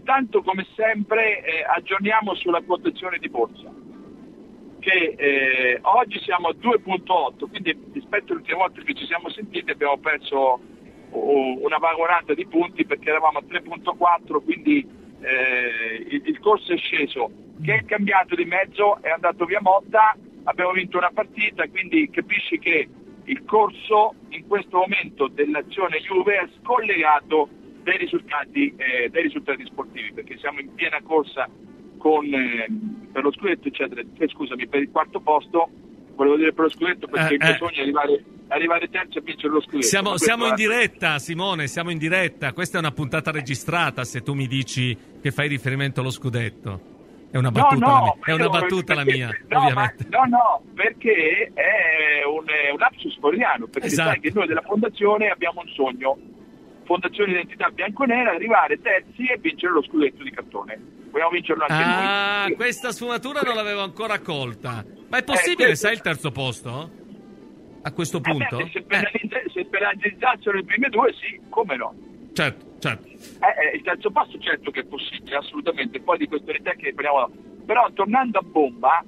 Intanto, come sempre, aggiorniamo sulla quotazione di borsa, che oggi siamo a 2,8, quindi rispetto all'ultima volta che ci siamo sentiti abbiamo perso una vagonata di punti, perché eravamo a 3,4, quindi il corso è sceso. Che è cambiato di mezzo? È andato via Motta, abbiamo vinto una partita, quindi capisci che il corso in questo momento dell'azione Juve è scollegato dai risultati sportivi, perché siamo in piena corsa per lo scudetto, eccetera. Scusami, per il quarto posto, volevo dire per lo scudetto, perché il mio sogno è arrivare terzo e vincere lo scudetto. Siamo in diretta, Simone, siamo in diretta. Questa è una puntata registrata, se tu mi dici che fai riferimento allo scudetto. È una battuta la mia, ovviamente. Perché è un lapsus floridiano, perché esatto. Sai che noi della fondazione abbiamo un sogno, fondazione identità bianconera, arrivare terzi e vincere lo scudetto di cartone. Vogliamo vincerlo anche noi. Questa sfumatura non l'avevo ancora colta. Ma è possibile, sai, il terzo posto? A questo punto? Se penalizzassero le prime due, sì, come no? Certo. Il terzo passo certo che è possibile, assolutamente. Poi di queste tecniche parliamo. Però tornando a bomba,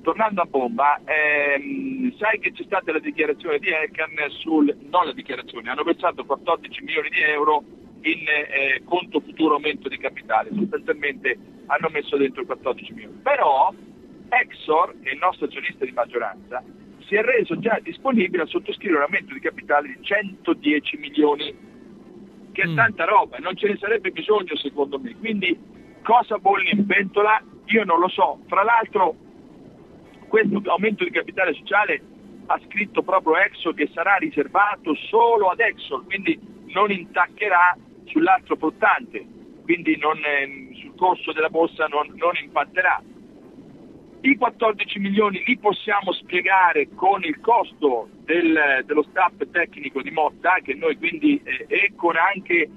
sai che c'è stata la dichiarazione di Elkann non la dichiarazione, hanno versato 14 milioni di euro in conto futuro aumento di capitale, sostanzialmente hanno messo dentro 14 milioni. Però Exor, che è il nostro azionista di maggioranza, si è reso già disponibile a sottoscrivere un aumento di capitale di 110 milioni, che è tanta roba, non ce ne sarebbe bisogno secondo me. Quindi cosa bolle in pentola? Io non lo so. Fra l'altro questo aumento di capitale sociale ha scritto proprio Exor che sarà riservato solo ad Exor, quindi non intaccherà sull'altro flottante, quindi sul corso della borsa non impatterà. I 14 milioni li possiamo spiegare con il costo dello staff tecnico di Motta, che noi quindi e con anche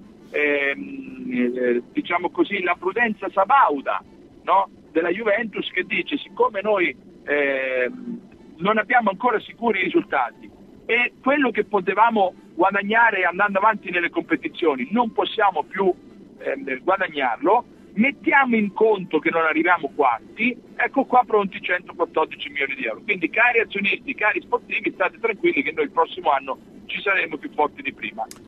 diciamo così la prudenza sabauda, no? Della Juventus, che dice: siccome noi non abbiamo ancora sicuri i risultati e quello che potevamo guadagnare andando avanti nelle competizioni non possiamo più guadagnarlo, mettiamo in conto che non arriviamo quarti, ecco qua pronti 114 milioni di euro. Quindi, cari azionisti, cari sportivi, state tranquilli che noi il prossimo anno ci saremo più forti di prima.